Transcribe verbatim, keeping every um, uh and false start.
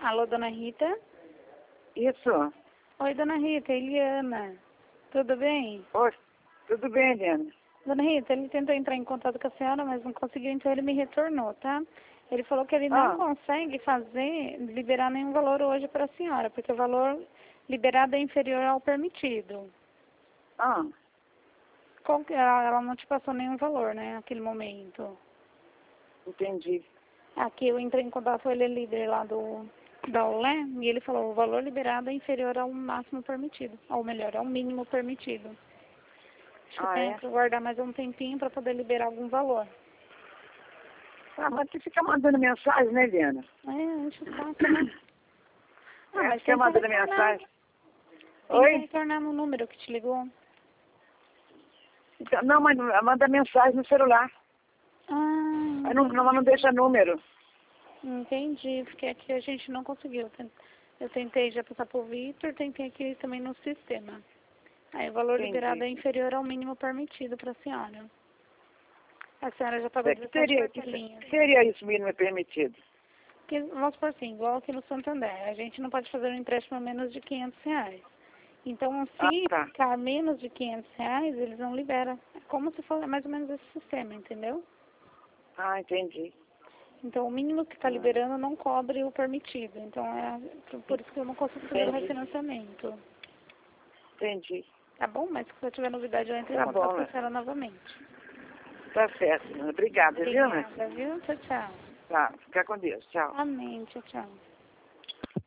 Alô, dona Rita? Isso. Oi, dona Rita, Eliana. Tudo bem? Oi, tudo bem, Eliana? Dona Rita, ele tentou entrar em contato com a senhora, mas não conseguiu, então ele me retornou, tá? Ele falou que ele não Ah. consegue fazer, liberar nenhum valor hoje para a senhora, porque o valor liberado é inferior ao permitido. Ah, Qual que- Ela, ela não te passou nenhum valor, né, naquele momento. entendi. Aqui eu entrei em contato com ele, líder lá do, da O L E, e ele falou o valor liberado é inferior ao máximo permitido, ou melhor, ao mínimo permitido. Acho que Ah, tem é? que guardar mais um tempinho para poder liberar algum valor. Ah, mas você fica mandando mensagem, né, Eliana? É, enche o saco, né? Ah, É, mas fica tenta mandando retornar. mensagem. Tenta Oi? retornar no número que te ligou. Então, não, mas manda mensagem no celular. Ah, Aí não, não, não deixa número. entendi, porque aqui a gente não conseguiu. Eu tentei já passar por Vitor, tentei aqui também no sistema. Aí o valor Entendi. liberado é inferior ao mínimo permitido para a senhora. A senhora já pagou É, que dezessete seria, que parcelinhas. seria isso mínimo permitido? Que, vamos por assim, igual aqui no Santander, a gente não pode fazer um empréstimo a menos de quinhentos reais. Então, Ah, se tá. ficar menos de quinhentos reais, eles não liberam. É como se fosse mais ou menos esse sistema, entendeu? Ah, entendi. Então, o mínimo que está liberando não cobre o permitido. Então, é por isso que eu não consigo fazer o Entendi. refinanciamento. Entendi. Tá bom? Mas se eu tiver novidade, eu entro em Tá contato bom, com a né? senhora novamente. Tá certo. Obrigada, viu, né? Obrigada, viu? Tchau, tchau. Tá, fica com Deus. Tchau. Amém. Tchau, tchau.